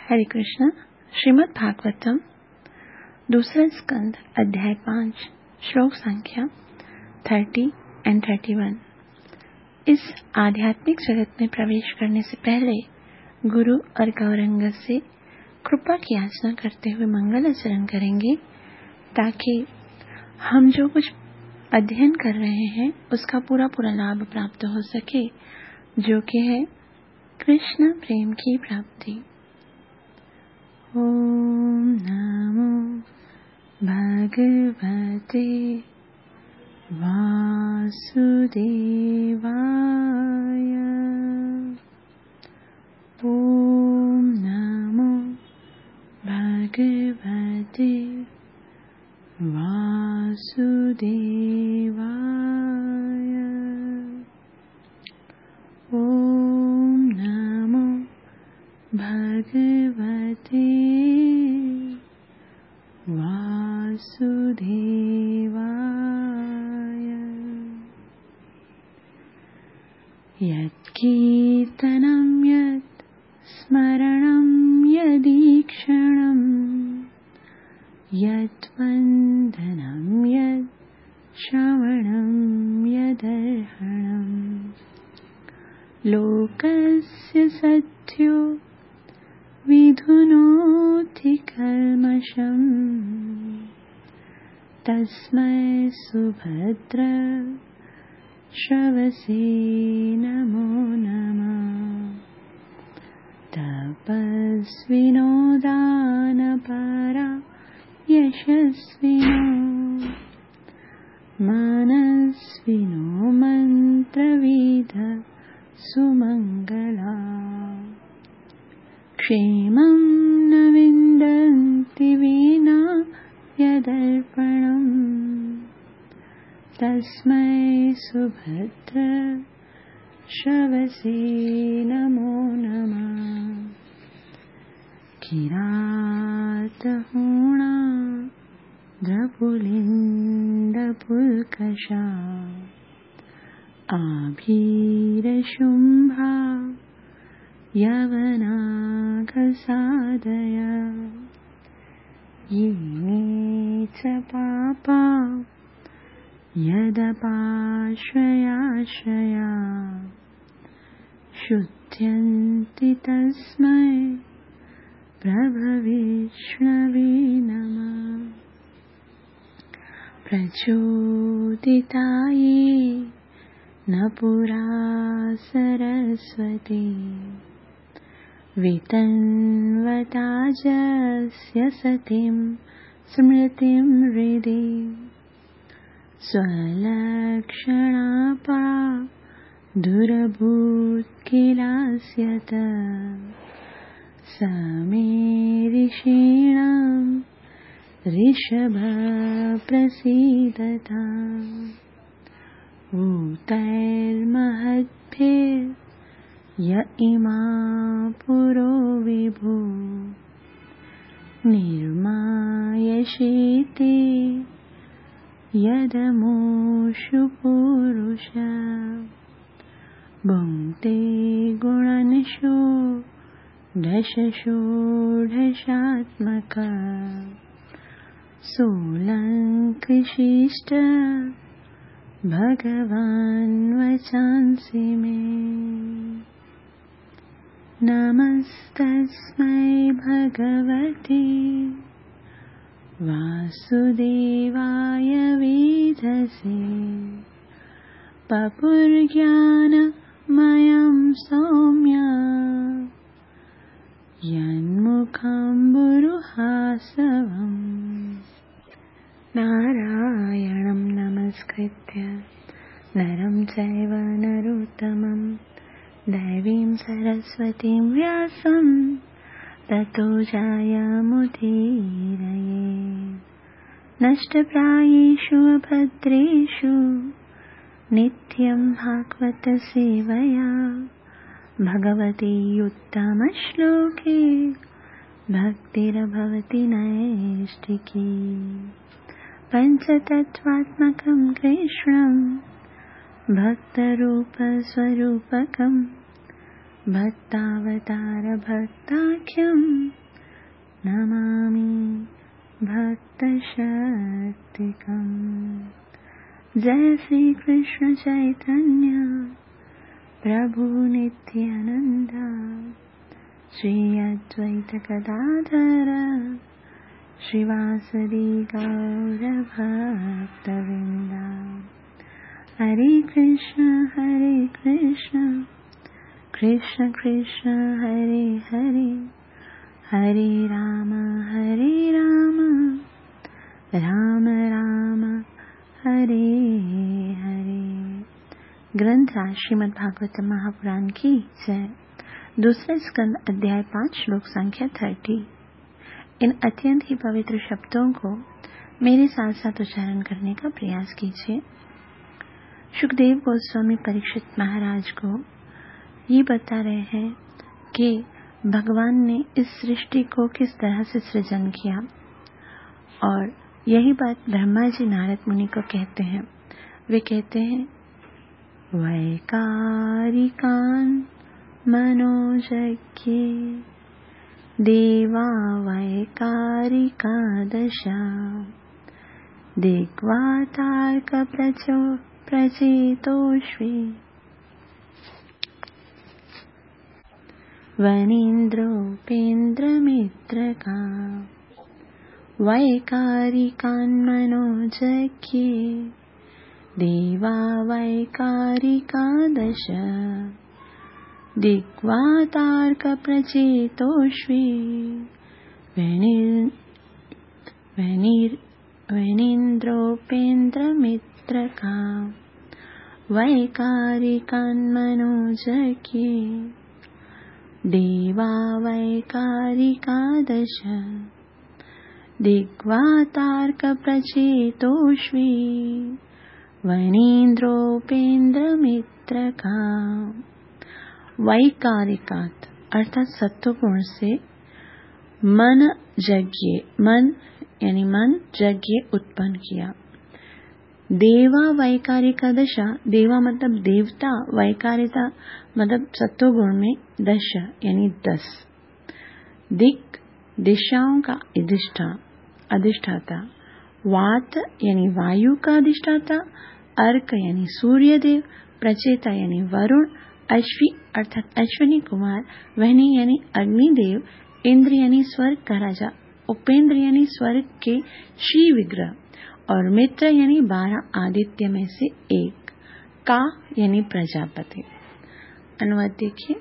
हरे कृष्ण। श्रीमद् भागवतम दूसरा स्कंद अध्याय 5 श्लोक संख्या 30 and 31। इस आध्यात्मिक जगत में प्रवेश करने से पहले गुरु और गौरंग से कृपा की याचना करते हुए मंगल आचरण करेंगे, ताकि हम जो कुछ अध्ययन कर रहे हैं उसका पूरा लाभ प्राप्त हो सके, जो कि है कृष्ण प्रेम की प्राप्ति। ओम नमो भगवते वासुदेवाय। ओम नमो भगवते वासुदेवाय। ओम नमो भगवते वासुदेवाय। यत्कीर्तनं यत् स्मरणं यदीक्षणं यद्वन्दनं यत् श्रवणं यदर्हणं लोकस्य सत्यो विधुनोति कल्मषम् तस्मै सुभद्र श्रवसे नमो नमः। तपस्विनो दानपरा यशस्विनो मनस्विनो मन्त्रविद सुमङ्गला क्षेमं न विन्दन्ति विना यदर्पणम् तस्मै सुभद्र श्रवसे नमो नमः। किरातहूणा द्रपुलिन्दपुल्कषा आभीरशुम्भा यवनागसादय ये च पापा यदपाश्रयाश्रया शुध्यन्ति तस्मै प्रभविष्णवे नमः। प्रचोदिताये न पुरा सरस्वती वितन्वताजस्य सतीं स्मृतिं हृदि स्वलक्षणापा दुरभूत् किलास्यत समे ऋषीणां ऋषभ प्रसीदता ऊतैर्महद्भिर् य इमा पुरो विभो निर्मायशीते यदमूषु पुरुष भुङ्क्ते गुणनिषु दशषोडशात्मक सोऽलङ्कृशिष्ट भगवान् वचांसि मे। नमस्तस्मै भगवते वासुदेवाय वेधसे पपुर्ज्ञानमयं सौम्य यन्मुखम्बुरुहासवम् नारायणं नमस्कृत्य नरं चैव नरोत्तमं दैवीं सरस्वतीं व्यासं ततो जयमुदीरये। नष्टप्रायेषु अभद्रेषु नित्यं भागवत सेवया भगवती उत्तमश्लोके भक्तिर्भवति नैष्ठिकी। पञ्चतत्त्वात्मकं कृष्णं भक्तरूपस्वरूपकं भक्तावतार भक्ताख्यं नमामि भक्तशक्तिकम्। जय श्री कृष्ण चैतन्य प्रभु नित्यानंद, श्री अद्वैत गदाधर श्रीवासदि गौर भक्तवृंद। हरे कृष्ण कृष्ण कृष्ण हरे हरे, हरे राम राम राम हरे हरे। ग्रंथ श्रीमद् भागवत महापुराण की जय। दूसरा स्कंद अध्याय 5 श्लोक संख्या 30। इन अत्यंत ही पवित्र शब्दों को मेरे साथ साथ उच्चारण करने का प्रयास कीजिए। सुखदेव गोस्वामी परीक्षित महाराज को ये बता रहे हैं कि भगवान ने इस सृष्टि को किस तरह से सृजन किया, और यही बात ब्रह्मा जी नारद मुनि को कहते हैं। वे कहते हैं, वैकारिकान् मनोजज्ञे देवा वैकारिका दशा, दिग्वातार्क प्रचेतोष्वी वनीन्द्रोपेन्द्रमित्रका। वैकारिकान् मनोजज्ञे देवा वैकारिका दश, दिग्वातार्क प्रचेतोष्वी वनीन्द्रोपेन्द्रमित्रका। वैकारिकान् मनोजज्ञे देवा वैकारिका दश, दिग्वातार्क प्रचेतोष्वी वनीन्द्रोपेन्द्रमित्रका। वैकारिकात अर्थात सत्वगुण से मन यज्ञ, मन यानी मन यज्ञ उत्पन्न किया। देवा वैकारिका दशा, देवा मतलब देवता, वैकारिता मतलब सत्वगुण में दश यानी 10। दिक दिशाओं का अधिष्ठाता, वात यानी वायु का अधिष्ठाता, अर्क यानी सूर्यदेव, प्रचेता यानी वरुण, अश्वी अर्थात अश्विनी कुमार, वहनी यानी अग्निदेव, इंद्र यानी स्वर्ग का राजा, उपेंद्र यानी स्वर्ग के श्री विग्रह, और मित्र यानी 12 आदित्य में से एक, का यानी प्रजापति। अनुवाद देखिए।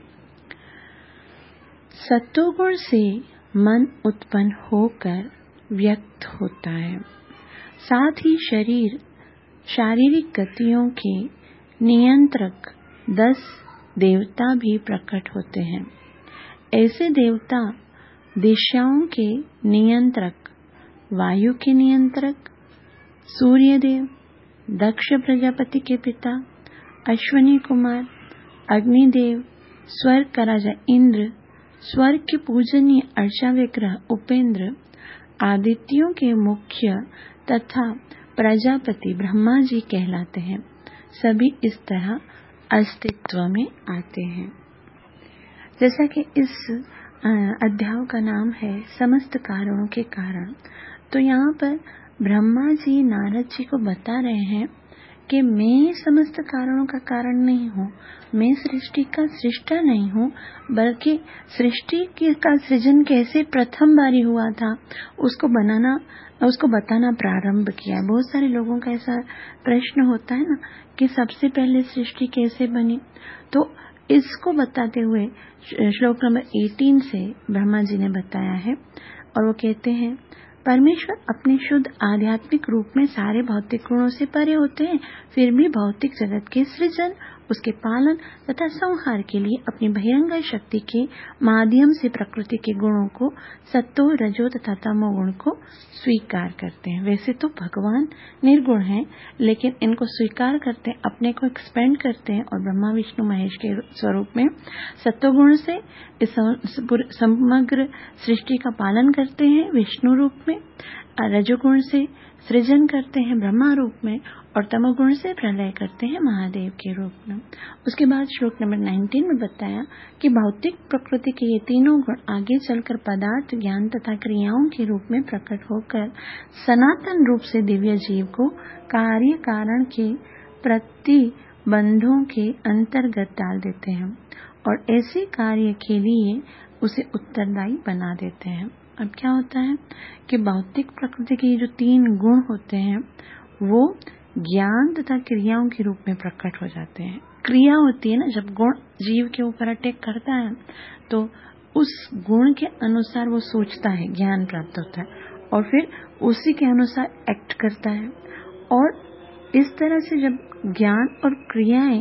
सत्वगुण से मन उत्पन्न होकर व्यक्त होता है, साथ ही शारीरिक गतियों के नियंत्रक 10 देवता भी प्रकट होते हैं। ऐसे देवता दिशाओं के नियंत्रक, वायु के नियंत्रक सूर्यदेव, दक्ष प्रजापति के पिता, अश्विनी कुमार, अग्निदेव, स्वर्ग का राजा इंद्र, स्वर्ग के पूजनीय अर्चा विग्रह उपेंद्र, आदित्यों के मुख्य तथा प्रजापति ब्रह्मा जी कहलाते हैं। सभी इस तरह अस्तित्व में आते हैं। जैसा कि इस अध्याय का नाम है समस्त कारणों के कारण, तो यहाँ पर ब्रह्मा जी नारद जी को बता रहे हैं कि मैं समस्त कारणों का कारण नहीं हूँ, मैं सृष्टि का सृष्टा नहीं हूँ, बल्कि सृष्टि का सृजन कैसे प्रथम बारी हुआ था उसको बताना प्रारंभ किया। बहुत सारे लोगों का ऐसा प्रश्न होता है ना कि सबसे पहले सृष्टि कैसे बनी, तो इसको बताते हुए श्लोक नंबर 18 से ब्रह्मा जी ने बताया है, और वो कहते हैं, परमेश्वर अपने शुद्ध आध्यात्मिक रूप में सारे भौतिक गुणों से परे होते हैं, फिर भी भौतिक जगत के सृजन, उसके पालन तथा संहार के लिए अपनी बहिरंग शक्ति के माध्यम से प्रकृति के गुणों को, सत्व रजो तथा तमो गुण को स्वीकार करते हैं। वैसे तो भगवान निर्गुण हैं, लेकिन इनको स्वीकार करते हैं, अपने को एक्सपेंड करते हैं, और ब्रह्मा विष्णु महेश के स्वरूप में सत्वगुण से इस समग्र सृष्टि का पालन करते हैं विष्णु रूप में। रजोगुण से सृजन करते हैं ब्रह्मा रूप में और तमोगुण से प्रलय करते हैं महादेव के रूप में। उसके बाद श्लोक नंबर 19 में बताया कि भौतिक प्रकृति के ये तीनों गुण आगे चलकर पदार्थ, ज्ञान तथा क्रियाओं के रूप में प्रकट होकर सनातन रूप से दिव्य जीव को कार्य कारण के प्रतिबंधों के अंतर्गत डाल देते हैं और ऐसे कार्य के लिए उसे उत्तरदायी बना देते हैं। अब क्या होता है कि भौतिक प्रकृति के जो तीन गुण होते हैं वो ज्ञान तथा क्रियाओं के रूप में प्रकट हो जाते हैं। क्रिया होती है ना, जब गुण जीव के ऊपर अटैक करता है तो उस गुण के अनुसार वो सोचता है, ज्ञान प्राप्त होता है और फिर उसी के अनुसार एक्ट करता है। और इस तरह से जब ज्ञान और क्रियाएं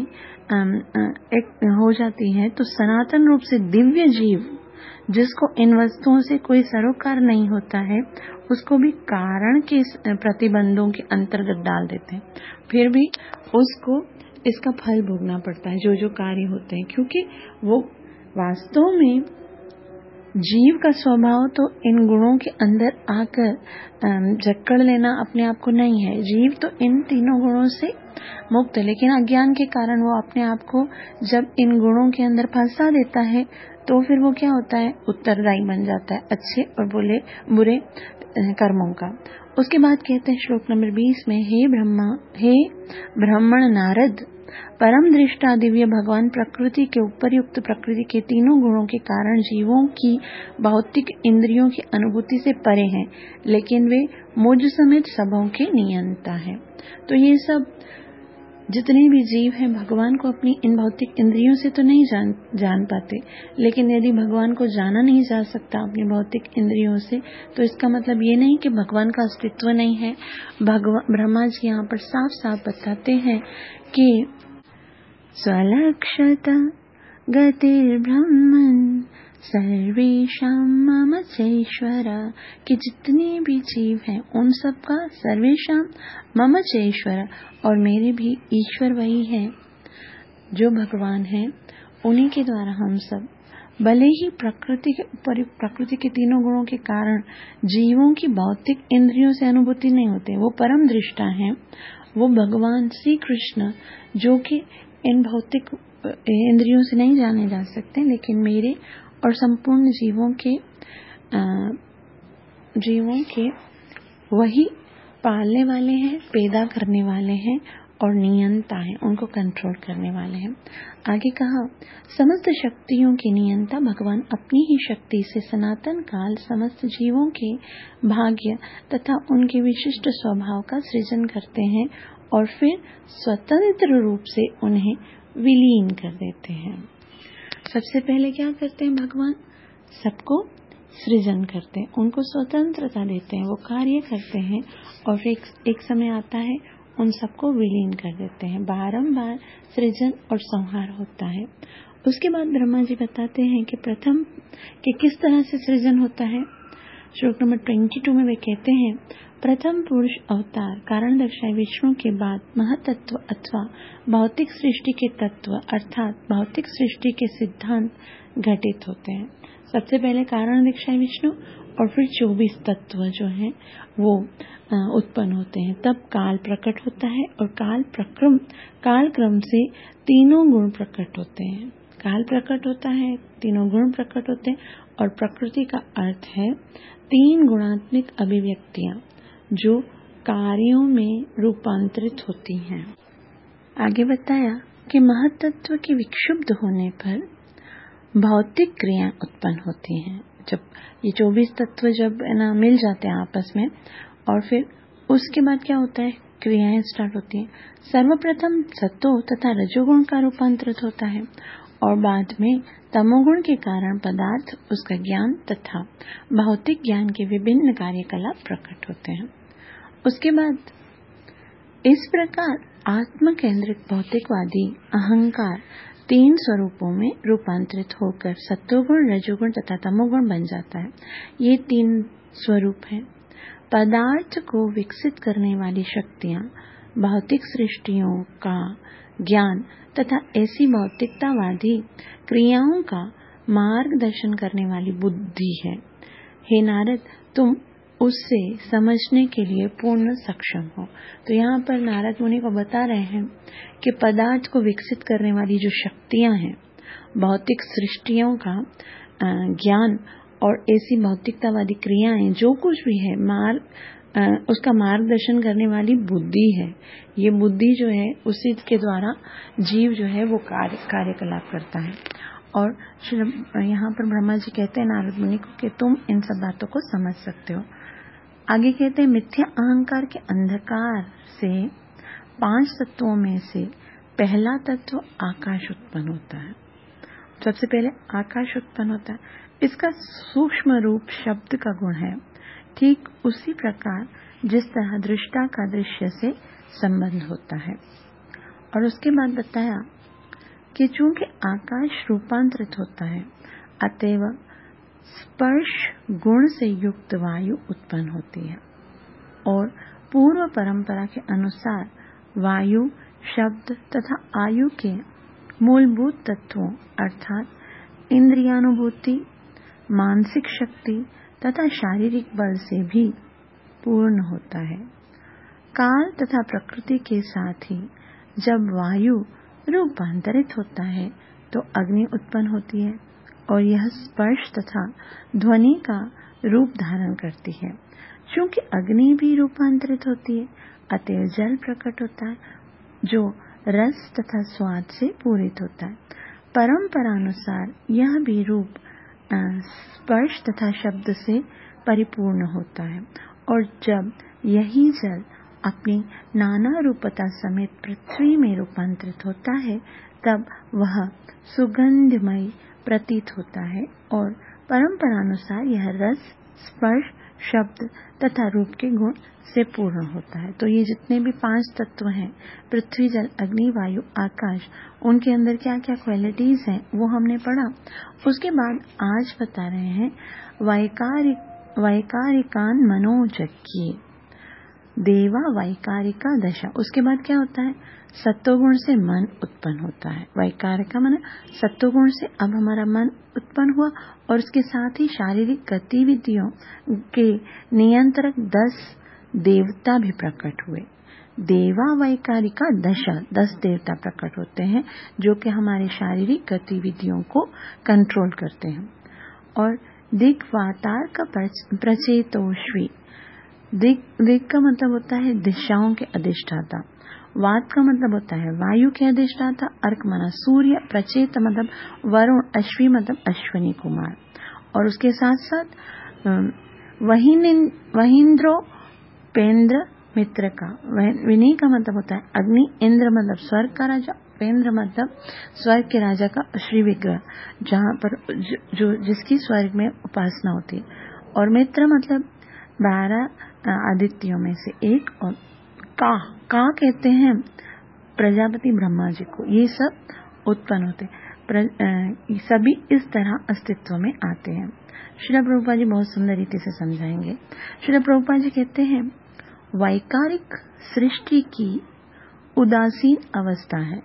हो जाती हैं तो सनातन रूप से दिव्य जीव, जिसको इन वस्तुओं से कोई सरोकार नहीं होता है, उसको भी कारण के प्रतिबंधों के अंतर्गत डाल देते हैं। फिर भी उसको इसका फल भोगना पड़ता है, जो जो कार्य होते हैं, क्योंकि वो वास्तव में जीव का स्वभाव तो इन गुणों के अंदर आकर जकड़ लेना अपने आप को नहीं है। जीव तो इन तीनों गुणों से मुक्त है, लेकिन अज्ञान के कारण वो अपने आप को जब इन गुणों के अंदर फंसा देता है तो फिर वो क्या होता है, उत्तरदायी बन जाता है अच्छे और बुरे कर्मों का। उसके बाद कहते हैं श्लोक नंबर 20 में, हे ब्राह्मण नारद, परम दृष्टा दिव्य भगवान प्रकृति के उपरयुक्त प्रकृति के तीनों गुणों के कारण जीवों की भौतिक इंद्रियों की अनुभूति से परे हैं, लेकिन वे मुझ समेत सबों के नियंता है। तो ये सब जितने भी जीव हैं भगवान को अपनी इन भौतिक इंद्रियों से तो नहीं जान पाते, लेकिन यदि भगवान को जाना नहीं जा सकता अपनी भौतिक इंद्रियों से तो इसका मतलब ये नहीं कि भगवान का अस्तित्व नहीं है। ब्रह्मा जी यहाँ पर साफ साफ बताते हैं कि स्वलक्षता गतिर्ब्रह्मन् सर्वेषां मम चैश्वर, कि जितने भी जीव हैं उन सब का सर्वेषां मम चैश्वर, और मेरे भी ईश्वर वही है जो भगवान है, उन्हीं के द्वारा हम सब, भले ही प्रकृति के तीनों गुणों के कारण जीवों की भौतिक इंद्रियों से अनुभूति नहीं होते, वो परम दृष्टा हैं, वो भगवान श्री कृष्ण जो कि इन भौतिक इंद्रियों से नहीं जाने जा सकते, लेकिन मेरे और संपूर्ण जीवों के वही पालने वाले हैं, पैदा करने वाले हैं और नियंता हैं, उनको कंट्रोल करने वाले हैं। आगे कहा, समस्त शक्तियों के नियंता भगवान अपनी ही शक्ति से सनातन काल समस्त जीवों के भाग्य तथा उनके विशिष्ट स्वभाव का सृजन करते हैं और फिर स्वतंत्र रूप से उन्हें विलीन कर देते हैं। सबसे पहले क्या करते हैं भगवान, सबको सृजन करते हैं, उनको स्वतंत्रता देते हैं, वो कार्य करते हैं और एक समय आता है उन सबको विलीन कर देते हैं। बारंबार सृजन और संहार होता है। उसके बाद ब्रह्मा जी बताते हैं कि प्रथम कि किस तरह से सृजन होता है। श्लोक नंबर 22 में वे कहते हैं, प्रथम पुरुष अवतार कारण दर्शाए विष्णु के बाद महतत्व अथवा भौतिक सृष्टि के तत्व अर्थात भौतिक सृष्टि के सिद्धांत घटित होते हैं। सबसे पहले कारण दर्शाए विष्णु और फिर 24 तत्व जो हैं वो उत्पन्न होते हैं। तब काल प्रकट होता है और काल क्रम से तीनों गुण प्रकट होते हैं। काल प्रकट होता है, तीनों गुण प्रकट होते हैं और प्रकृति का अर्थ है तीन गुणात्मक अभिव्यक्तियां जो कार्यों में रूपांतरित होती हैं। आगे बताया कि महत्त्व के विक्षुब्ध होने पर भौतिक क्रिया उत्पन्न होती हैं। जब ये 24 तत्व जब मिल जाते हैं आपस में और फिर उसके बाद क्या होता है, क्रियाएं स्टार्ट होती हैं। सर्वप्रथम सत्व तथा रजोगुण का रूपांतरित होता है और बाद में तमोगुण के कारण पदार्थ, उसका ज्ञान तथा भौतिक ज्ञान के विभिन्न कार्यकलाप प्रकट होते हैं। उसके बाद इस प्रकार आत्म केंद्रित भौतिकवादी अहंकार तीन स्वरूपों में रूपांतरित होकर सत्वगुण, रजोगुण तथा तमोगुण बन जाता है। ये तीन स्वरूप हैं। पदार्थ को विकसित करने वाली शक्तियां भौतिक सृष्टियों का ज्ञान तथा ऐसी भौतिकतावादी क्रियाओं का मार्गदर्शन करने वाली बुद्धि है। हे नारद, तुम उससे समझने के लिए पूर्ण सक्षम हो। तो यहाँ पर नारद मुनि को बता रहे हैं कि पदार्थ को विकसित करने वाली जो शक्तियां हैं, भौतिक सृष्टियों का ज्ञान और ऐसी भौतिकतावादी क्रियाएं, जो कुछ भी है, उसका मार्गदर्शन करने वाली बुद्धि है। ये बुद्धि जो है उसी के द्वारा जीव जो है वो कार्यकलाप करता है। और यहाँ पर ब्रह्मा जी कहते हैं नारद मुनि को कि तुम इन सब बातों को समझ सकते हो। आगे कहते हैं मिथ्या अहंकार के अंधकार से 5 तत्वों में से पहला तत्व आकाश उत्पन्न होता है। सबसे पहले आकाश उत्पन्न होता है। इसका सूक्ष्म रूप शब्द का गुण है, ठीक उसी प्रकार जिस तरह दृष्टा का दृश्य से संबंध होता है। और उसके बाद बताया कि चूंकि आकाश रूपांतरित होता है, अतएव स्पर्श गुण से युक्त वायु उत्पन्न होती है। और पूर्व परंपरा के अनुसार वायु शब्द तथा आयु के मूलभूत तत्वों अर्थात इंद्रियानुभूति, मानसिक शक्ति तथा शारीरिक बल से भी पूर्ण होता है। काल तथा प्रकृति के साथ ही जब वायु रूपांतरित होता है तो अग्नि उत्पन्न होती है और यह स्पर्श तथा ध्वनि का रूप धारण करती है। चूंकि अग्नि भी रूपांतरित होती है, अतः जल प्रकट होता है जो रस तथा स्वाद से पूरित होता है। परंपरानुसार यह भी रूप स्पर्श तथा शब्द से परिपूर्ण होता है। और जब यही जल अपनी नाना रूपता समेत पृथ्वी में रूपांतरित होता है, तब वह सुगंधमय प्रतीत होता है। और परंपरानुसार यह रस स्पर्श शब्द तथा रूप के गुण से पूर्ण होता है। तो ये जितने भी 5 तत्व हैं, पृथ्वी जल अग्नि वायु आकाश, उनके अंदर क्या क्या क्वालिटीज हैं वो हमने पढ़ा। उसके बाद आज बता रहे हैं वैकारिकान मनोजज्ञे देवा वैकारिका दशा। उसके बाद क्या होता है, सत्वगुण से मन उत्पन्न होता है। वैकारिका माने सत्वगुण से अब हमारा मन उत्पन्न हुआ और उसके साथ ही शारीरिक गतिविधियों के नियंत्रक 10 देवता भी प्रकट हुए। देवा वैकारिका दशा 10 देवता प्रकट होते हैं जो कि हमारे शारीरिक गतिविधियों को कंट्रोल करते हैं। और दिग्वातार का प्रचेतोष्वी, दिग का मतलब होता है दिशाओं के अधिष्ठाता, वात का मतलब होता है वायु के अधिष्ठाता, अर्क माना सूर्य, प्रचेत मतलब वरुण, अश्वी मतलब अश्विनी कुमार। और उसके साथ साथ वहींद्रो पेंद्र मित्र का, विनी का मतलब होता है अग्नि, इंद्र मतलब स्वर्ग का राजा, पेंद्र मतलब स्वर्ग के राजा का श्री विग्रह, जहाँ पर जो जिसकी स्वर्ग में उपासना होती है। और मित्र मतलब 12 आदित्यों में से एक। और का कहते हैं प्रजापति ब्रह्मा जी को। ये सब उत्पन्न होते सभी इस तरह अस्तित्व में आते हैं। श्रील प्रभुपाद जी बहुत सुंदर रीति से समझाएंगे। श्रील प्रभुपाद जी कहते हैं वैकारिक सृष्टि की उदासीन अवस्था है,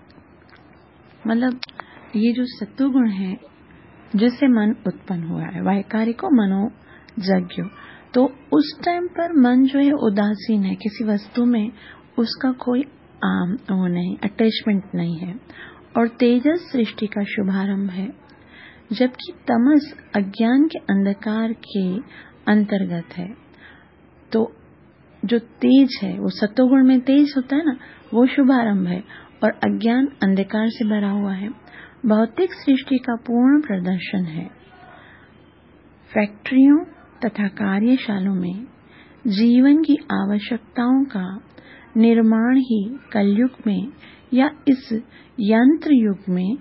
मतलब ये जो सत्वगुण है जिससे मन उत्पन्न हुआ है, वैकारिको मनोजज्ञो, तो उस टाइम पर मन जो है उदासीन है, किसी वस्तु में उसका कोई वो नहीं, अटैचमेंट नहीं है। और तेजस सृष्टि का शुभारंभ है, जबकि तमस अज्ञान के अंधकार के अंतर्गत है। तो जो तेज है वो सत्वगुण में तेज होता है ना, वो शुभारंभ है और अज्ञान अंधकार से भरा हुआ है। भौतिक सृष्टि का पूर्ण प्रदर्शन है। फैक्ट्रियों तथा कार्यशालों में जीवन की आवश्यकताओं का निर्माण ही कलयुग में या इस यंत्र युग में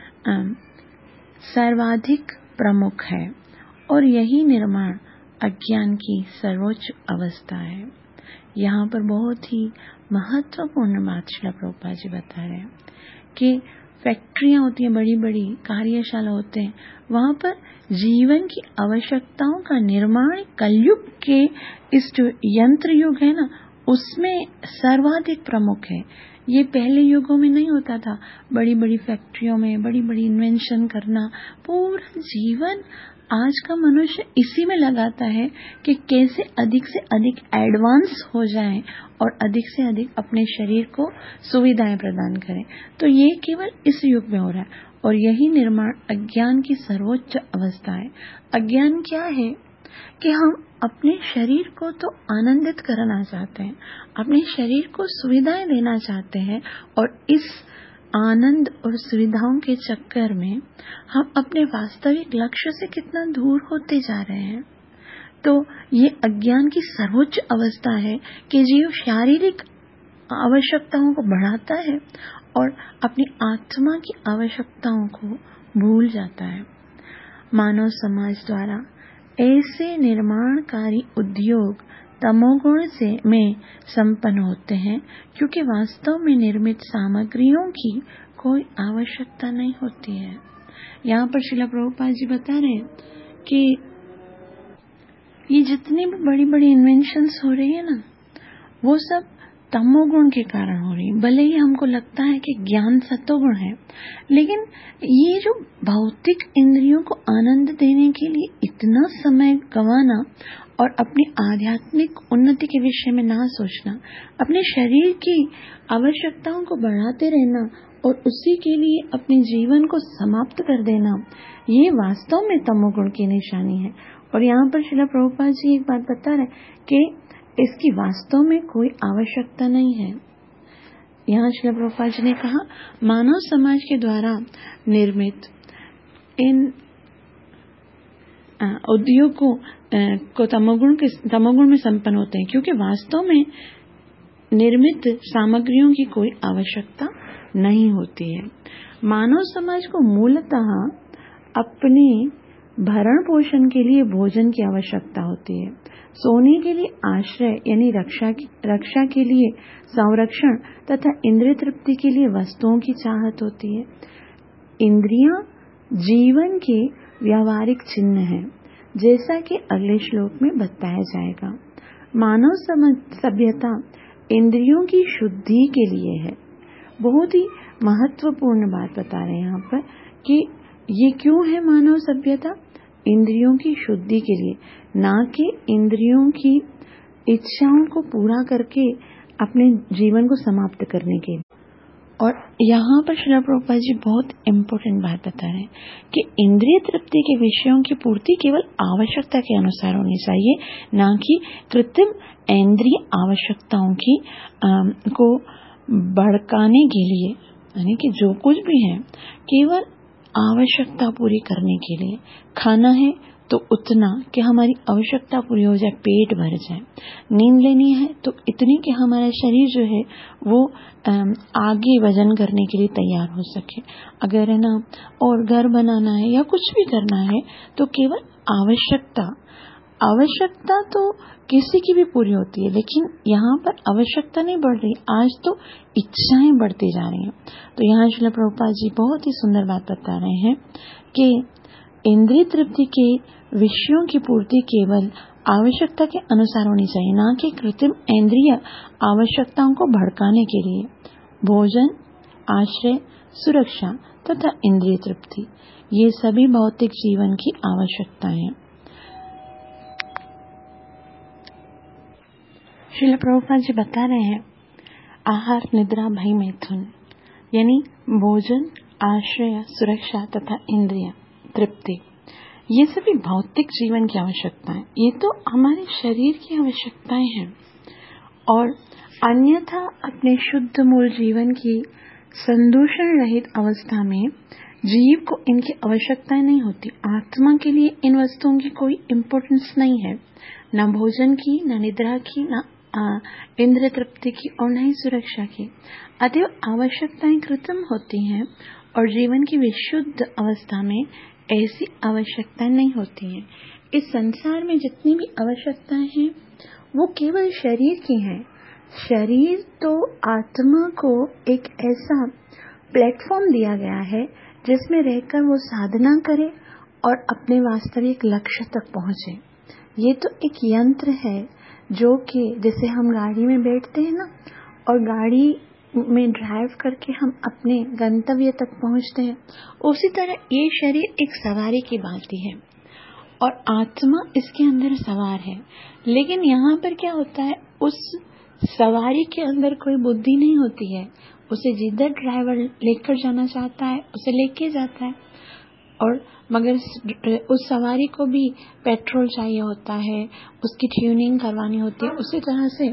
सर्वाधिक प्रमुख है और यही निर्माण अज्ञान की सर्वोच्च अवस्था है। यहाँ पर बहुत ही महत्वपूर्ण बात श्रील प्रभुपाद जी बता रहे हैं कि फैक्ट्रियां होती हैं, बड़ी बड़ी कार्यशाला होते हैं, वहां पर जीवन की आवश्यकताओं का निर्माण कलयुग के इस जो यंत्र युग है ना, उसमें सर्वाधिक प्रमुख है। ये पहले युगों में नहीं होता था। बड़ी बड़ी फैक्ट्रियों में बड़ी बड़ी इन्वेंशन करना, पूरा जीवन आज का मनुष्य इसी में लगाता है कि कैसे अधिक से अधिक एडवांस हो जाएं और अधिक से अधिक अपने शरीर को सुविधाएं प्रदान करें। तो ये केवल इस युग में हो रहा है और यही निर्माण अज्ञान की सर्वोच्च अवस्था है। अज्ञान क्या है कि हम अपने शरीर को तो आनंदित करना चाहते हैं, अपने शरीर को सुविधाएं देना चाहते हैं और इस आनंद और सुविधाओं के चक्कर में हम अपने वास्तविक लक्ष्य से कितना दूर होते जा रहे हैं। तो ये अज्ञान की सर्वोच्च अवस्था है कि जीव शारीरिक आवश्यकताओं को बढ़ाता है और अपनी आत्मा की आवश्यकताओं को भूल जाता है। मानव समाज द्वारा ऐसे निर्माणकारी उद्योग तमोगुण में संपन्न होते हैं क्योंकि वास्तव में निर्मित सामग्रियों की कोई आवश्यकता नहीं होती है। यहाँ पर श्रील प्रभुपाद जी बता रहे हैं कि ये जितनी भी बड़ी बड़ी इन्वेंशंस हो रही है ना, वो सब तमोगुण के कारण हो रही है। भले ही हमको लगता है कि ज्ञान सत्वगुण है, लेकिन ये जो भौतिक इंद्रियों को आनंद देने के लिए इतना समय गंवाना और अपनी आध्यात्मिक उन्नति के विषय में ना सोचना, अपने शरीर की आवश्यकताओं को बढ़ाते रहना और उसी के लिए अपने जीवन को समाप्त कर देना, ये वास्तव में तमोगुण की निशानी है। और यहाँ पर श्रील प्रभुपाद जी एक बात बता रहे कि इसकी वास्तव में कोई आवश्यकता नहीं है। यहाँ श्रील प्रभुपाद जी ने कहा, मानव समाज के द्वारा निर्मित इन उद्योग को तमोगुण में संपन्न होते हैं क्योंकि वास्तव में निर्मित सामग्रियों की कोई आवश्यकता नहीं होती है। मानव समाज को मूलतः अपने भरण पोषण के लिए भोजन की आवश्यकता होती है, सोने के लिए आश्रय यानी रक्षा के लिए संरक्षण तथा इंद्रिय तृप्ति के लिए वस्तुओं की चाहत होती है। इंद्रियां जीवन के व्यावहारिक चिन्ह हैं, जैसा कि अगले श्लोक में बताया जाएगा। मानव सभ्यता इंद्रियों की शुद्धि के लिए है। बहुत ही महत्वपूर्ण बात बता रहे हैं यहाँ पर कि ये क्यों है मानव सभ्यता? इंद्रियों की शुद्धि के लिए, ना कि इंद्रियों की इच्छाओं को पूरा करके अपने जीवन को समाप्त करने के लिए। और यहाँ पर श्रील प्रभुपाद जी बहुत इम्पोर्टेंट बात बता रहे हैं कि इंद्रिय तृप्ति के विषयों की पूर्ति केवल आवश्यकता के अनुसार होनी चाहिए, ना कि कृत्रिम इंद्रिय आवश्यकताओं की को भड़काने के लिए, यानी कि जो कुछ भी है केवल आवश्यकता पूरी करने के लिए। खाना है तो उतना कि हमारी आवश्यकता पूरी हो जाए, पेट भर जाए। नींद लेनी है तो इतनी कि हमारा शरीर जो है वो आगे वजन करने के लिए तैयार हो सके। अगर है ना और घर बनाना है या कुछ भी करना है तो केवल आवश्यकता तो किसी की भी पूरी होती है, लेकिन यहाँ पर आवश्यकता नहीं बढ़ रही, आज तो इच्छाएं बढ़ती जा रही हैं। तो यहाँ श्रील प्रभुपाद जी बहुत ही सुंदर बात बता रहे हैं कि इंद्रिय तृप्ति के विषयों की पूर्ति केवल आवश्यकता के अनुसार होनी चाहिए, ना कि कृत्रिम इंद्रिय आवश्यकताओं को भड़काने के लिए। भोजन, आश्रय, सुरक्षा तथा इंद्रिय तृप्ति, ये सभी भौतिक जीवन की आवश्यकताएं हैं। श्रील प्रभुपाद जी बता रहे हैं, आहार, निद्रा, भय, मैथुन यानी भोजन, आश्रय, सुरक्षा तथा इंद्रिय तृप्ति, ये सभी भौतिक जीवन की आवश्यकताएं, ये तो हमारे शरीर की आवश्यकताएं हैं। और अन्यथा अपने शुद्ध मूल जीवन की संदूषण रहित अवस्था में जीव को इनकी आवश्यकताएं नहीं होती। आत्मा के लिए इन वस्तुओं की कोई इम्पोर्टेंस नहीं है, न भोजन की, न निद्रा की, न इंद्रिय तृप्ति की और न ही सुरक्षा की। अतएव आवश्यकताएं कृत्रिम होती हैं और जीवन की विशुद्ध अवस्था में ऐसी आवश्यकताएं नहीं होती हैं। इस संसार में जितनी भी आवश्यकताएं हैं वो केवल शरीर की हैं। शरीर तो आत्मा को एक ऐसा प्लेटफॉर्म दिया गया है जिसमें रहकर वो साधना करे और अपने वास्तविक लक्ष्य तक पहुंचे। ये तो एक यंत्र है जो कि जैसे हम गाड़ी में बैठते हैं ना, और गाड़ी में ड्राइव करके हम अपने गंतव्य तक पहुंचते हैं, उसी तरह ये शरीर एक सवारी की भांति है और आत्मा इसके अंदर सवार है। लेकिन यहाँ पर क्या होता है, उस सवारी के अंदर कोई बुद्धि नहीं होती है। उसे जिधर ड्राइवर लेकर जाना चाहता है उसे लेके जाता है, और मगर उस सवारी को भी पेट्रोल चाहिए होता है, उसकी ट्यूनिंग करवानी होती है। उसी तरह से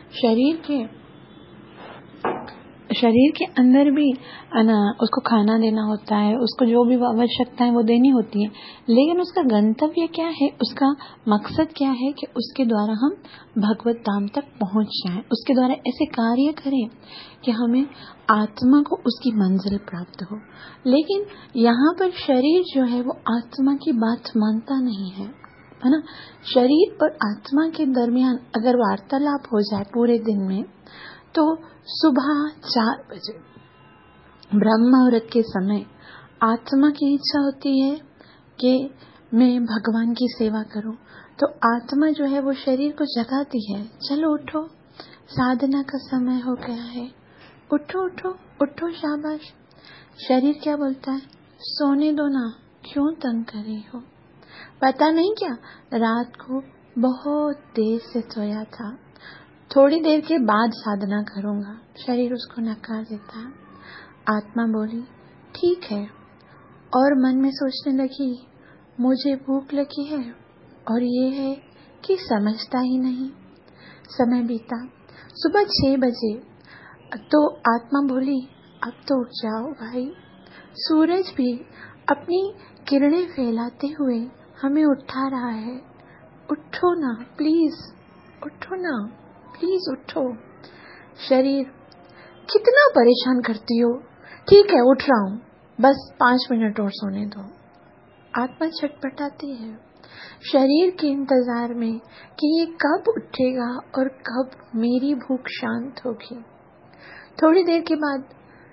शरीर के अंदर भी उसको खाना देना होता है, उसको जो भी आवश्यकता है वो देनी होती है। लेकिन उसका गंतव्य क्या है, उसका मकसद क्या है कि उसके द्वारा हम भगवत धाम तक पहुंच जाएं, उसके द्वारा ऐसे कार्य करें कि हमें आत्मा को उसकी मंजिल प्राप्त हो। लेकिन यहाँ पर शरीर जो है वो आत्मा की बात मानता नहीं है, है ना। शरीर और आत्मा के दरमियान अगर वार्तालाप हो जाए पूरे दिन में, तो सुबह 4 बजे ब्रह्म मुहूर्त के समय आत्मा की इच्छा होती है कि मैं भगवान की सेवा करूं, तो आत्मा जो है वो शरीर को जगाती है, चलो उठो, साधना का समय हो गया है, उठो उठो उठो, शाबाश। शरीर क्या बोलता है, सोने दो ना, क्यों तंग कर रही हो, पता नहीं क्या रात को बहुत देर से सोया था, थोड़ी देर के बाद साधना करूंगा। शरीर उसको नकार देता है। आत्मा बोली ठीक है, और मन में सोचने लगी मुझे भूख लगी है, और ये है कि समझता ही नहीं। समय बीता, सुबह 6 बजे, तो आत्मा बोली अब तो उठ जाओ भाई, सूरज भी अपनी किरणें फैलाते हुए हमें उठा रहा है, उठो ना प्लीज, उठो ना प्लीज, उठो। शरीर कितना परेशान करती हो, ठीक है उठ रहा हूं, बस 5 मिनट और सोने दो। आत्मा छटपटाती है शरीर के इंतजार में कि ये कब उठेगा और कब मेरी भूख शांत होगी। थोड़ी देर के बाद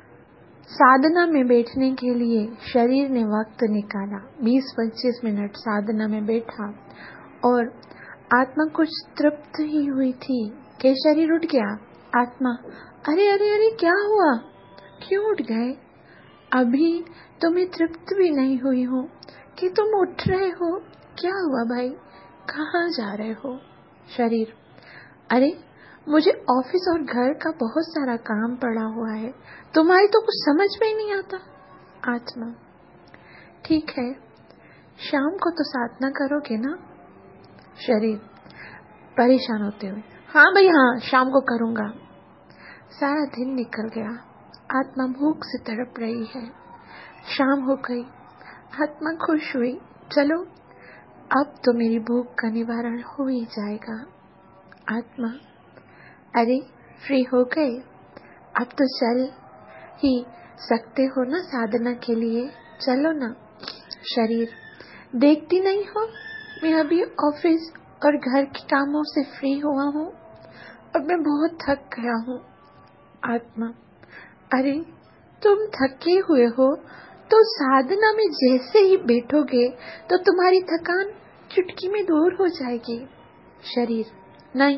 साधना में बैठने के लिए शरीर ने वक्त निकाला, 20-25 मिनट साधना में बैठा, और आत्मा कुछ तृप्त ही हुई थी कि शरीर उठ गया। आत्मा अरे अरे अरे क्या हुआ, क्यों उठ गए, अभी तुम्हें तृप्त भी नहीं हुई हो कि तुम उठ रहे हो, क्या हुआ भाई, कहाँ जा रहे हो। शरीर अरे मुझे ऑफिस और घर का बहुत सारा काम पड़ा हुआ है, तुम्हारी तो कुछ समझ में ही नहीं आता। आत्मा ठीक है, शाम को तो साधना करोगे ना। शरीर परेशान होते हुए हाँ भाई हाँ, शाम को करूंगा। सारा दिन निकल गया, आत्मा भूख से तड़प रही है। शाम हो गई, आत्मा खुश हुई, चलो अब तो मेरी भूख का निवारण हो ही जाएगा। आत्मा अरे फ्री हो गए, अब तो चल ही सकते हो ना साधना के लिए, चलो ना। शरीर देखती नहीं हो, मैं अभी ऑफिस और घर के कामों से फ्री हुआ हूँ और मैं बहुत थक गया हूँ। आत्मा अरे तुम थके हुए हो तो साधना में जैसे ही बैठोगे तो तुम्हारी थकान चुटकी में दूर हो जाएगी। शरीर नहीं,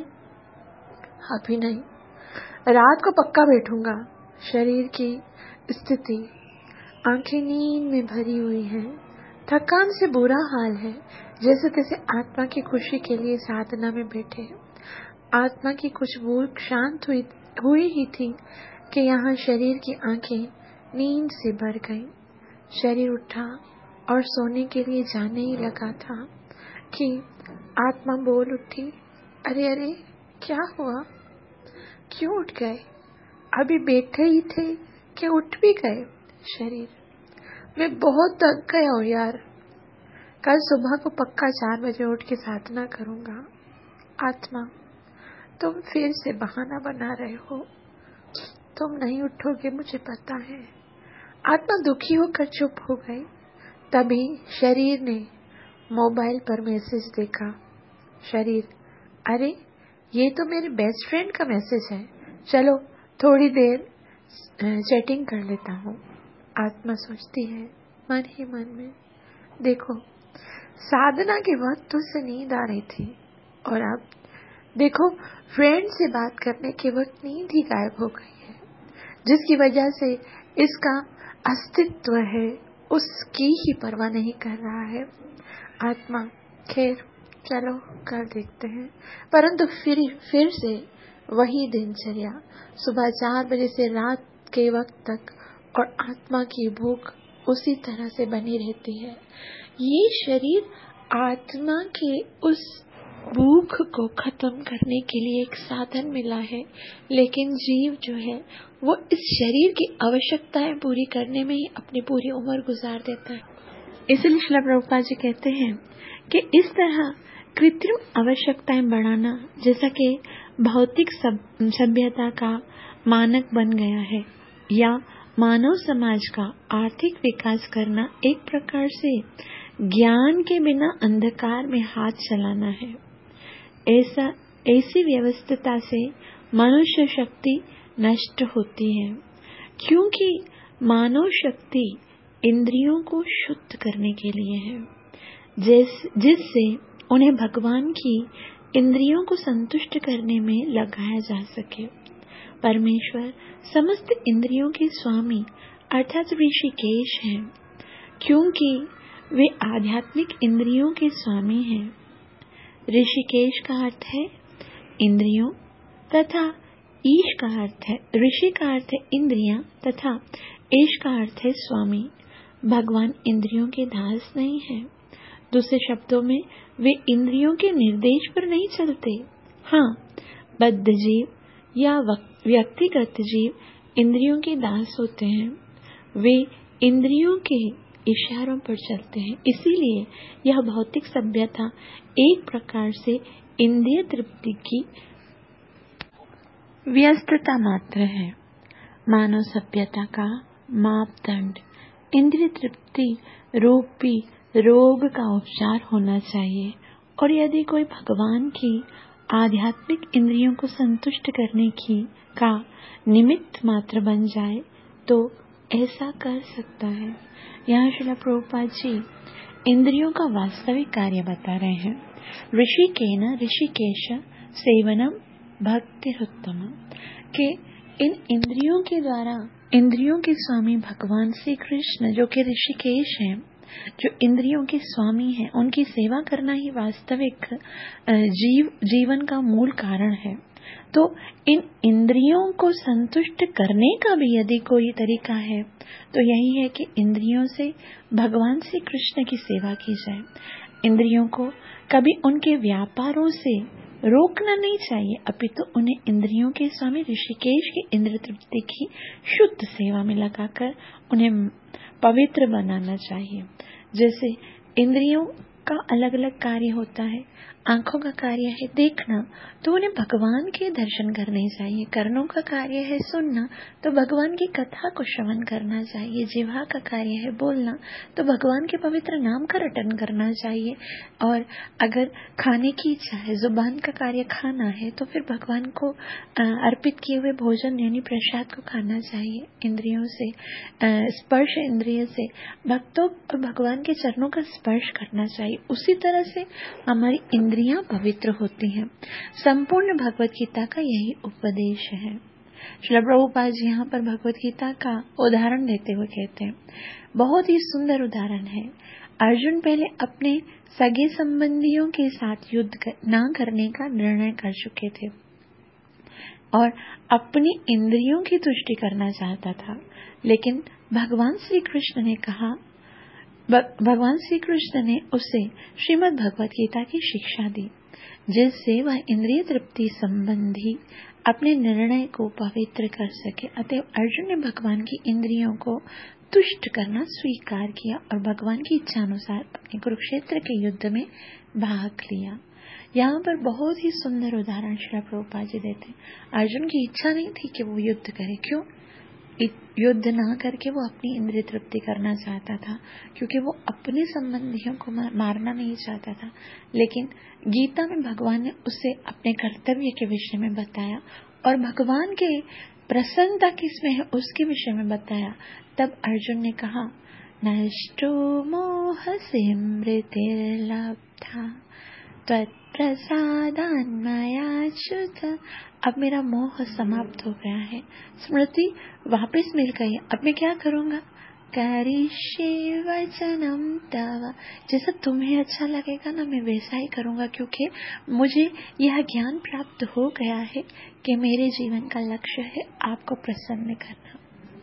अभी नहीं, रात को पक्का बैठूंगा। शरीर की स्थिति, आंखें नींद में भरी हुई हैं, थकान से बुरा हाल है, जैसे तैसे आत्मा की खुशी के लिए साधना में बैठे। आत्मा की कुछ भूख शांत हुई ही थी कि यहाँ शरीर की आंखें नींद से भर गईं। शरीर उठा और सोने के लिए जाने ही लगा था कि आत्मा बोल उठी अरे अरे क्या हुआ, क्यों उठ गए, अभी बैठे ही थे कि उठ भी गए। शरीर मैं बहुत थक गया हूँ यार, कल सुबह को पक्का 4 बजे उठ के साधना करूंगा। आत्मा तुम फिर से बहाना बना रहे हो, तुम नहीं उठोगे मुझे पता है। आत्मा दुखी होकर चुप हो गई। तभी शरीर ने मोबाइल पर मैसेज देखा। शरीर अरे ये तो मेरे बेस्ट फ्रेंड का मैसेज है, चलो थोड़ी देर चैटिंग कर लेता हूँ। आत्मा सोचती है मन ही मन में, देखो साधना के वक्त तो से नींद आ रही थी और अब देखो फ्रेंड से बात करने के वक्त नींद ही गायब हो गई है, जिसकी वजह से इसका अस्तित्व है उसकी ही परवाह नहीं कर रहा है। आत्मा खैर चलो कर देखते हैं। परंतु फिर से वही दिनचर्या, सुबह 4 बजे से रात के वक्त तक, और आत्मा की भूख उसी तरह से बनी रहती है। ये शरीर आत्मा के उस भूख को खत्म करने के लिए एक साधन मिला है, लेकिन जीव जो है वो इस शरीर की आवश्यकताएं पूरी करने में ही अपनी पूरी उम्र गुजार देता है। इसलिए श्रील प्रभुपाद जी कहते हैं कि इस तरह कृत्रिम आवश्यकताएं बढ़ाना, जैसा कि भौतिक सभ्यता का मानक बन गया है, या मानव समाज का आर्थिक विकास करना, एक प्रकार से ज्ञान के बिना अंधकार में हाथ चलाना है। ऐसी व्यवस्था से मनुष्य शक्ति नष्ट होती है, क्योंकि मानव शक्ति इंद्रियों को शुद्ध करने के लिए है, जिससे उन्हें भगवान की इंद्रियों को संतुष्ट करने में लगाया जा सके। परमेश्वर समस्त इंद्रियों के स्वामी अर्थात ऋषिकेश हैं, क्योंकि वे आध्यात्मिक इंद्रियों के स्वामी हैं। ऋषिकेश का अर्थ है इंद्रियों तथा ईश का अर्थ है, ऋषि का अर्थ है इंद्रियां तथा ईश का अर्थ है स्वामी। भगवान इंद्रियों के दास नहीं है। दूसरे शब्दों में वे इंद्रियों के निर्देश पर नहीं चलते। हाँ, बद्ध जीव या व्यक्तिगत जीव इंद्रियों के दास होते हैं, वे इंद्रियों के इशारों पर चलते हैं। इसीलिए यह भौतिक सभ्यता एक प्रकार से इंद्रिय तृप्ति की व्यस्तता मात्र है। मानव सभ्यता का मापदंड इंद्रिय तृप्ति रूपी रोग का उपचार होना चाहिए, और यदि कोई भगवान की आध्यात्मिक इंद्रियों को संतुष्ट करने का निमित्त मात्र बन जाए तो ऐसा कर सकता है। यहाँ श्रील प्रभुपाद जी इंद्रियों का वास्तविक कार्य बता रहे हैं। ऋषिकेश सेवनम भक्तिरुत्तम, के इन इंद्रियों के द्वारा इंद्रियों के स्वामी भगवान श्री कृष्ण जो कि ऋषिकेश हैं, जो इंद्रियों के स्वामी हैं, उनकी सेवा करना ही वास्तविक जीवन का मूल कारण है। तो इन इंद्रियों को संतुष्ट करने का भी यदि कोई तरीका है तो यही है कि इंद्रियों से भगवान श्री कृष्ण की सेवा की जाए। इंद्रियों को कभी उनके व्यापारों से रोकना नहीं चाहिए, अपितु उन्हें इंद्रियों के स्वामी ऋषिकेश की इंद्रिय तृप्ति की शुद्ध सेवा में लगाकर उन्हें पवित्र बनाना चाहिए। जैसे इंद्रियों का अलग अलग कार्य होता है। आंखों का कार्य है देखना, तो उन्हें भगवान के दर्शन करने चाहिए। कर्णों का कार्य है सुनना, तो भगवान की कथा को श्रवण करना चाहिए। जिह्वा का कार्य है बोलना, तो भगवान के पवित्र नाम का रटन करना चाहिए। और अगर खाने की इच्छा है, जुबान का कार्य खाना है, तो फिर भगवान को अर्पित किए हुए भोजन यानी प्रसाद को खाना चाहिए। इंद्रियों से स्पर्श इंद्रिय से भक्तों और भगवान के चरणों का स्पर्श करना चाहिए। उसी तरह से हमारी इंद्रियां पवित्र होती हैं। संपूर्ण भगवत गीता का यही उपदेश है। श्रील प्रभुपाद जी यहाँ पर भगवत गीता का उदाहरण देते हुए कहते हैं, बहुत ही सुंदर उदाहरण है। अर्जुन पहले अपने सगे संबंधियों के साथ युद्ध न करने का निर्णय कर चुके थे और अपनी इंद्रियों की तुष्टि करना चाहता था, लेकिन भगवान श्री कृष्ण ने उसे श्रीमद् भगवत गीता की शिक्षा दी, जिससे वह इंद्रिय तृप्ति संबंधी अपने निर्णय को पवित्र कर सके। अतः अर्जुन ने भगवान की इंद्रियों को तुष्ट करना स्वीकार किया और भगवान की इच्छा अनुसार अपने कुरुक्षेत्र के युद्ध में भाग लिया। यहाँ पर बहुत ही सुंदर उदाहरण श्रील प्रभुपाद जी देते हैं। अर्जुन की इच्छा नहीं थी कि वो युद्ध करे। क्यों? युद्ध ना करके वो अपनी इंद्रिय तृप्ति करना चाहता था, क्योंकि वो अपने संबंधियों को मारना नहीं चाहता था। लेकिन गीता में भगवान ने उसे अपने कर्तव्य के विषय में बताया और भगवान के प्रसन्नता किसमें है उसके विषय में बताया। तब अर्जुन ने कहा, नष्टो मोह स्मृतिर्लब्धा त्वत्प्रसादान्मयाच्युत। अब मेरा मोह समाप्त हो गया है, स्मृति वापस मिल गई। अब मैं क्या करूँगा? करिष्ये वचनम तव। जैसा तुम्हें अच्छा लगेगा ना मैं वैसा ही करूँगा, क्योंकि मुझे यह ज्ञान प्राप्त हो गया है कि मेरे जीवन का लक्ष्य है आपको प्रसन्न करना।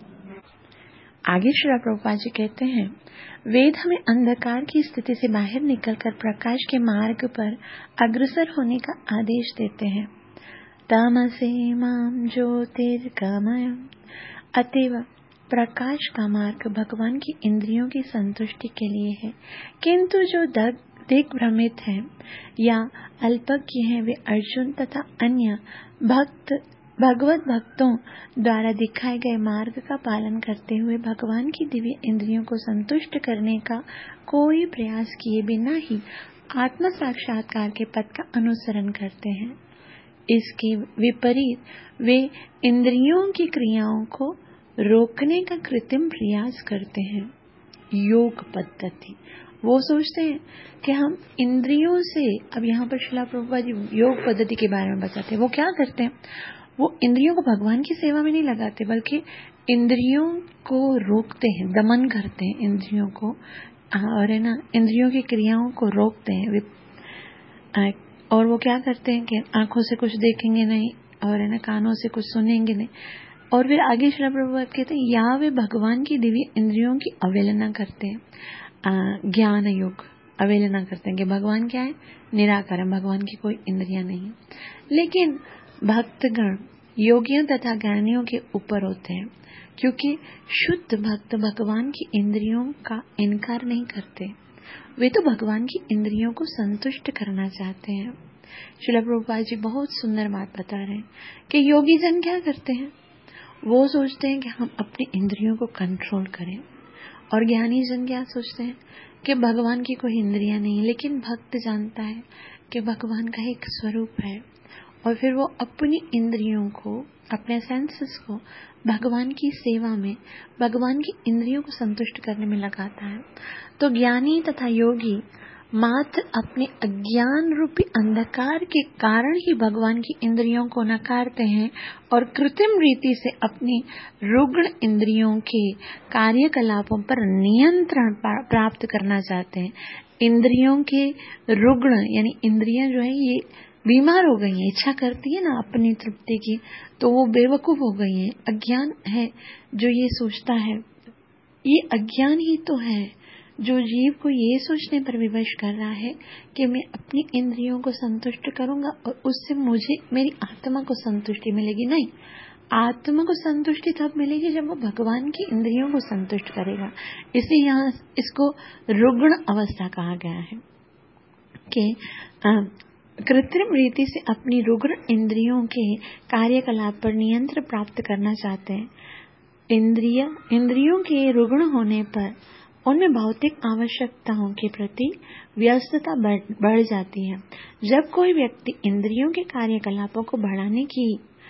आगे श्री प्रभुपाद जी कहते हैं, वेद हमें अंधकार की स्थिति से बाहर निकलकर प्रकाश के मार्ग पर अग्रसर होने का आदेश देते हैं। तमसे माम ज्योतिर्गमय। अतएव प्रकाश का मार्ग भगवान की इंद्रियों की संतुष्टि के लिए है, किंतु जो दिग्भ्रमित हैं या अल्पज्ञ हैं वे अर्जुन तथा अन्य भगवत भक्तों द्वारा दिखाए गए मार्ग का पालन करते हुए भगवान की दिव्य इंद्रियों को संतुष्ट करने का कोई प्रयास किए बिना ही आत्म साक्षात्कार के पथ का अनुसरण करते हैं। इसके विपरीत वे इंद्रियों की क्रियाओं को रोकने का कृत्रिम प्रयास करते हैं। योग पद्धति, वो सोचते हैं कि हम इंद्रियों से, अब यहाँ पर श्रील प्रभुपाद जी योग पद्धति के बारे में बताते हैं। वो क्या करते हैं, वो इंद्रियों को भगवान की सेवा में नहीं लगाते, बल्कि इंद्रियों को रोकते हैं, दमन करते हैं इंद्रियों को, और है ना इंद्रियों की क्रियाओं को रोकते हैं। और वो क्या करते हैं कि आंखों से कुछ देखेंगे नहीं, और है ना कानों से कुछ सुनेंगे नहीं। और फिर आगे श्री प्रभुपाद कहते हैं, या वे भगवान की दिव्य इंद्रियों की अवहेलना करते हैं, ज्ञान योग अवहेलना करते हैं कि भगवान क्या है, निराकार है, भगवान की कोई इंद्रियां नहीं। लेकिन भक्तगण योगियों तथा ज्ञानियों के ऊपर होते हैं, क्योंकि शुद्ध भक्त भगवान की इंद्रियों का इनकार नहीं करते, वे तो भगवान की इंद्रियों को संतुष्ट करना चाहते हैं। श्रील प्रभुपाद जी बहुत सुंदर बात बता रहे हैं कि योगी जन क्या करते हैं, वो सोचते हैं कि हम अपनी इंद्रियों को कंट्रोल करें, और ज्ञानी जन क्या सोचते हैं कि भगवान की कोई इंद्रियां नहीं, लेकिन भक्त जानता है कि भगवान का एक स्वरूप है, और फिर वो अपनी इंद्रियों को, अपने सेंसेस को भगवान की सेवा में, भगवान की इंद्रियों को संतुष्ट करने में लगाता है। तो ज्ञानी तथा योगी मात्र अपने अज्ञान रूपी अंधकार के कारण ही भगवान की इंद्रियों को नकारते हैं और कृत्रिम रीति से अपनी रुग्ण इंद्रियों के कार्यकलापों पर नियंत्रण प्राप्त करना चाहते हैं। इंद्रियों के रुग्ण यानी इंद्रियां जो है ये बीमार हो गई हैं, इच्छा करती है ना अपनी तृप्ति की, तो वो बेवकूफ हो गई हैं। अज्ञान है जो ये सोचता है, ये अज्ञान ही तो है जो जीव को ये सोचने पर विवश कर रहा है कि मैं अपनी इंद्रियों को संतुष्ट करूंगा और उससे मुझे मेरी आत्मा को संतुष्टि मिलेगी। नहीं, आत्मा को संतुष्टि तब मिलेगी जब वो भगवान की इंद्रियों को संतुष्ट करेगा। इसलिए यहाँ इसको रुग्ण अवस्था कहा गया है कि कृत्रिम रीति से अपनी रुग्ण इंद्रियों के कार्यकलाप पर नियंत्रण प्राप्त करना चाहते हैं। इंद्रियों के रुग्ण होने पर उनमें भौतिक आवश्यकताओं के प्रति व्यस्तता बढ़ जाती है। जब कोई व्यक्ति इंद्रियों के कार्यकलापों को बढ़ाने की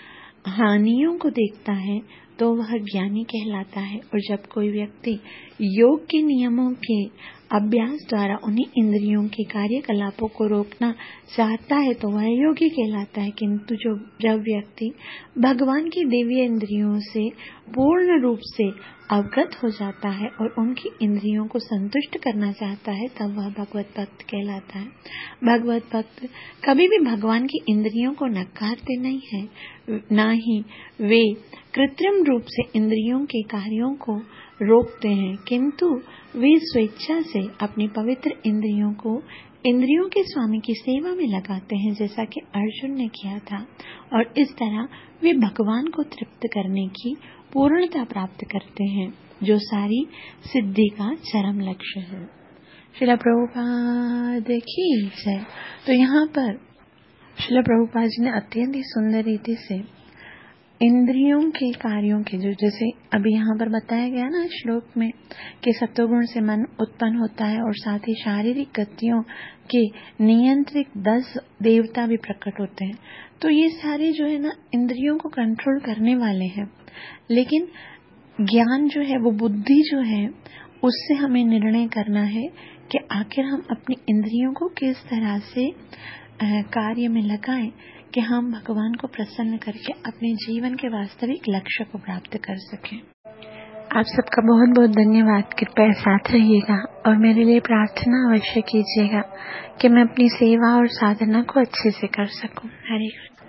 हानियों को देखता है तो वह ज्ञानी कहलाता है, और जब कोई व्यक्ति योग के नियमों के अभ्यास द्वारा उन्हीं इंद्रियों के कार्यकलापों को रोकना चाहता है तो वह योगी कहलाता है। किंतु जब व्यक्ति भगवान की दिव्य इंद्रियों से पूर्ण रूप से अवगत हो जाता है और उनकी इंद्रियों को संतुष्ट करना चाहता है तब वह भगवत भक्त कहलाता है। भगवत भक्त कभी भी भगवान की इंद्रियों को नकारते नहीं है, ना ही वे कृत्रिम रूप से इंद्रियों के कार्यों को रोकते हैं, किंतु वे स्वेच्छा से अपनी पवित्र इंद्रियों को इंद्रियों के स्वामी की सेवा में लगाते हैं, जैसा कि अर्जुन ने किया था, और इस तरह वे भगवान को तृप्त करने की पूर्णता प्राप्त करते हैं, जो सारी सिद्धि का चरम लक्ष्य है। श्रील प्रभुपाद की जय। तो यहाँ पर श्रील प्रभुपाद जी ने अत्यंत ही सुंदर रीति से इंद्रियों के कार्यों के जैसे अभी यहाँ पर बताया गया ना श्लोक में कि सत्वगुण से मन उत्पन्न होता है और साथ ही शारीरिक गतियों के नियंत्रित 10 देवता भी प्रकट होते हैं। तो ये सारे जो है ना इंद्रियों को कंट्रोल करने वाले हैं, लेकिन ज्ञान जो है वो बुद्धि जो है उससे हमें निर्णय करना है कि आखिर हम अपनी इंद्रियों को किस तरह से कार्य में लगाएं कि हम भगवान को प्रसन्न करके अपने जीवन के वास्तविक लक्ष्य को प्राप्त कर सकें। आप सबका बहुत बहुत धन्यवाद। कृपया साथ रहिएगा और मेरे लिए प्रार्थना अवश्य कीजिएगा कि मैं अपनी सेवा और साधना को अच्छे से कर सकूं। हरे कृष्ण।